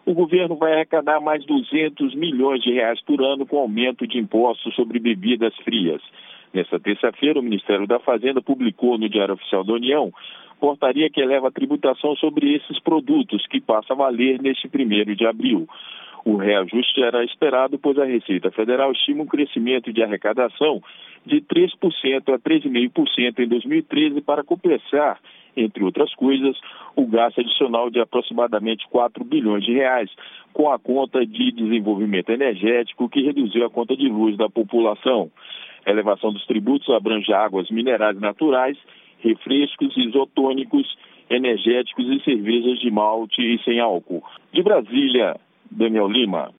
O governo vai arrecadar mais 200 milhões de reais por ano com aumento de impostos sobre bebidas frias. Nesta terça-feira, o Ministério da Fazenda publicou no Diário Oficial da União portaria que eleva a tributação sobre esses produtos, que passa a valer neste 1º de abril. O reajuste era esperado, pois a Receita Federal estima um crescimento de arrecadação de 3% a 3,5% em 2013 para compensar, entre outras coisas, o gasto adicional de aproximadamente 4 bilhões de reais com a conta de desenvolvimento energético, que reduziu a conta de luz da população. A elevação dos tributos abrange águas minerais naturais, refrescos, isotônicos, energéticos e cervejas de malte e sem álcool. De Brasília, Daniel Lima.